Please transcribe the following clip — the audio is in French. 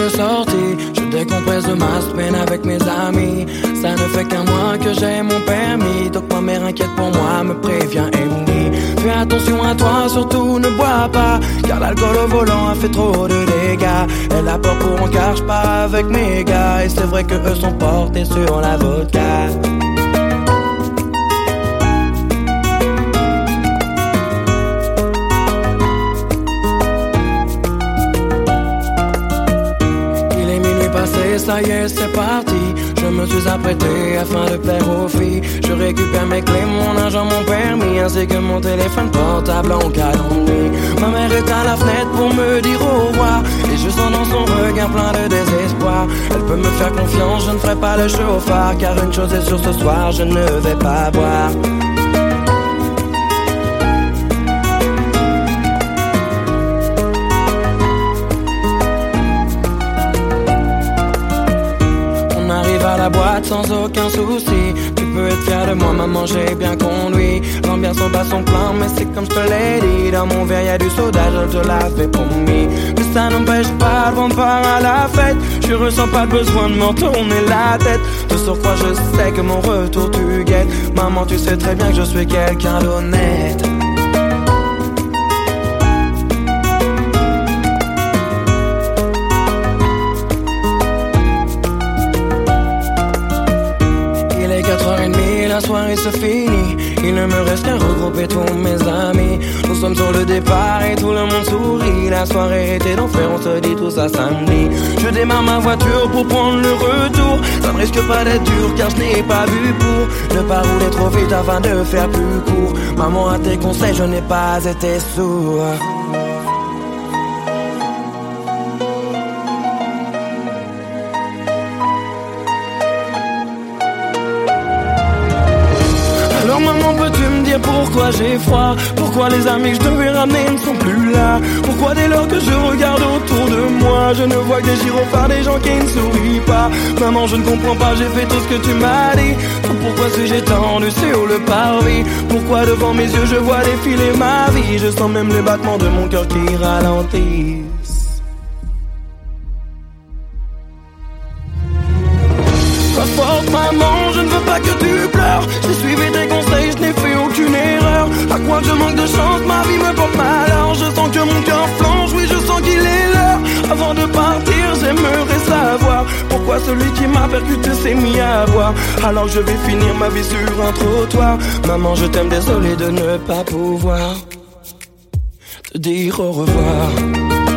le sortie. Je décompresse de ma semaine avec mes amis. Ça ne fait qu'un mois que j'ai mon permis. Donc ma mère inquiète pour moi, me prévient et me dit: fais attention à toi, surtout ne bois pas, car l'alcool au volant a fait trop de dégâts. Elle a peur pour mon car je pars avec mes gars. Et c'est vrai que eux sont portés sur la vodka. Ça y est, c'est parti. Je me suis apprêté afin de plaire aux filles. Je récupère mes clés, mon argent, mon permis, ainsi que mon téléphone portable en cas d'ennui. Ma mère est à la fenêtre pour me dire au revoir, et je sens dans son regard plein de désespoir. Elle peut me faire confiance, je ne ferai pas le chauffard, car une chose est sûre, ce soir je ne vais pas boire. À la boîte sans aucun souci. Tu peux être fier de moi, maman, j'ai bien conduit. L'ambiance en bas son plein, mais c'est comme je te l'ai dit. Dans mon verre y'a du soda, je te l'avais promis. Mais ça n'empêche pas de rendre part à la fête. Je ressens pas le besoin de m'en tourner la tête. De surcroît je sais que mon retour tu guettes. Maman, tu sais très bien que je suis quelqu'un d'honnête. La soirée se finit, il ne me reste qu'à regrouper tous mes amis. Nous sommes sur le départ et tout le monde sourit. La soirée était d'enfer, on se dit tout ça samedi. Je démarre ma voiture pour prendre le retour. Ça ne risque pas d'être dur car je n'ai pas vu pour ne pas rouler trop vite afin de faire plus court. Maman, à tes conseils, je n'ai pas été sourd. Alors maman, peux-tu me dire pourquoi j'ai froid? Pourquoi les amis que je devais ramener ne sont plus là? Pourquoi dès lors que je regarde autour de moi, je ne vois que des gyrophares, des gens qui ne sourient pas? Maman, je ne comprends pas, j'ai fait tout ce que tu m'as dit. Pourquoi suis-je étendu sur le parvis? Pourquoi devant mes yeux je vois défiler ma vie? Je sens même les battements de mon cœur qui ralentissent. Sois forte maman, je ne veux pas que tu pleures. J'ai suivi tes conseils, je n'ai fait aucune erreur. À quoi je manque de chance, ma vie me porte malheur. Je sens que mon cœur flanche, oui je sens qu'il est l'heure. Avant de partir, j'aimerais savoir pourquoi celui qui m'a percuté s'est mis à boire. Alors je vais finir ma vie sur un trottoir. Maman, je t'aime, désolé de ne pas pouvoir te dire au revoir.